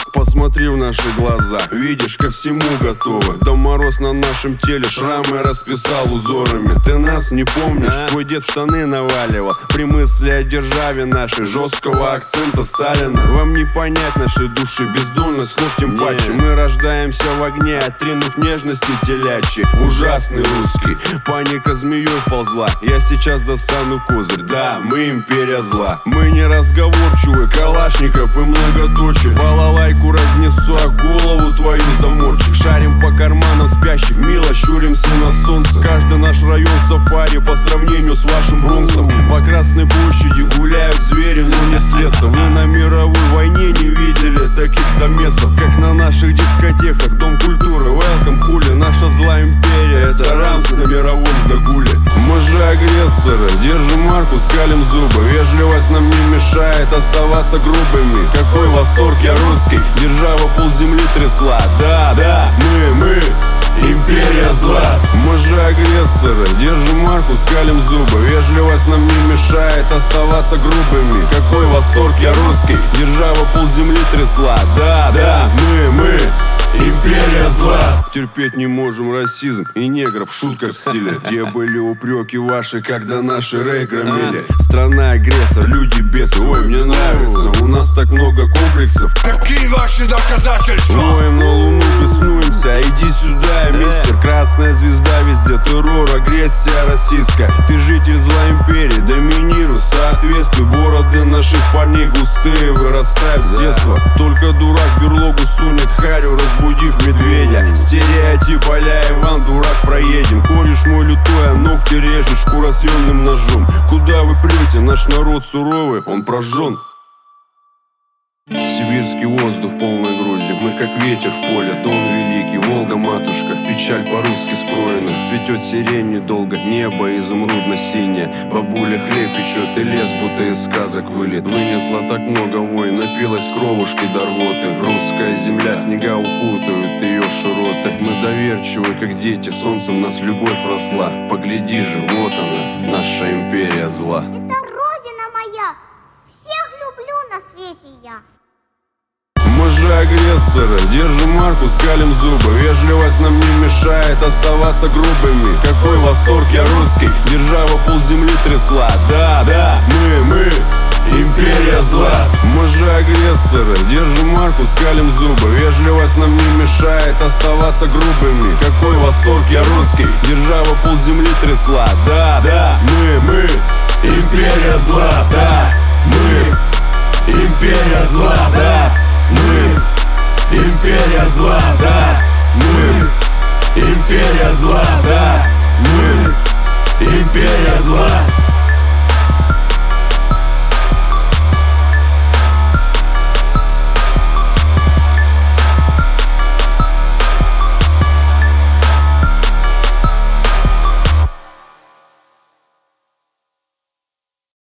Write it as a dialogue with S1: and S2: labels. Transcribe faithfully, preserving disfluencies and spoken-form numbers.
S1: Посмотри в наши глаза, видишь, ко всему готовы. Да мороз на нашем теле шрамы расписал узорами. Ты нас не помнишь? Твой дед в штаны наваливал при мысли о державе нашей, жесткого акцента Сталина. Вам не понять наши души, бездонность слов тем паче. Мы рождаемся в огне, отринув нежности телячьи. Ужасный русский, паника змеей вползла. Я сейчас достану козырь, да, мы империя зла. Мы не разговорчивы, калашников и многоточие. Балалайку разнесу, а голову твою заморчик. Шарим по карманам спящих, мило щуримся на солнце. Каждый наш район сафари по сравнению с вашим Бронксом. По Красной площади гуляют звери, но не с леса. Вы на мировой войне не видели таких замесов, как на наших дискотеках. Дом культуры, welcome, хули. Наша злая империя, это рамс на мировом загуле. Мы же агрессоры, держим марку, скалим зубы. Вежливость нам не мешает оставаться грубыми. Какой восторг, я русский, держава полземли трясла. Да, да, мы, мы империя зла. Мы же агрессоры, держим марку, скалим зубы. Вежливость нам не мешает оставаться грубыми. Какой восторг, я русский, держава полземли трясла. Да, да, мы, мы империя зла. Терпеть не можем расизм и негров в шутках в стиле. Где были упреки ваши, когда наши рей громили? Страна агрессор, люди бесы, ой, мне нравится. У нас так много комплексов.
S2: Какие ваши доказательства?
S1: Воем на луну, беснуемся, иди сюда, мистер. Красная звезда везде, террор, агрессия российская. Ты житель зла империи, доминируй, соответствуй. Бороды наших парней густые вырастают с детства. Только дурак берлогу сунет харю, разбудив медведя. Стереотип а-ля Иван, дурак, проедем. Кореш мой лютой, а ногти режешь шкуросъемным ножом. Куда вы прете? Наш народ суровый, он прожжен. Сибирский воздух полной грудью, мы как ветер в поле. Дон великий, Волга матушка, печаль по-русски скроена. Цветет сирень недолго, небо изумрудно-синее. Бабуля хлеб печет и лес будто из сказок вылет. Вынесла так много войн, напилась кровушки до рвоты. Русская земля, снега укутывают ее широты. Мы доверчивы, как дети, солнцем нас любовь росла. Погляди же, вот она, наша империя зла.
S3: Это родина моя, всех люблю на свете я.
S1: Мы же агрессоры, держим марку, скалим зубы. Вежливость нам не мешает оставаться грубыми. Какой восторг, я русский, держава полземли трясла. Да, да, мы, мы империя зла. Мы же агрессоры, держим марку, скалим зубы. Вежливость нам не мешает оставаться грубыми. Какой восторг, я русский, держава полземли трясла. Да, да, мы, мы империя зла. Да, мы империя зла. Да, мы империя зла, да, мы империя зла, да.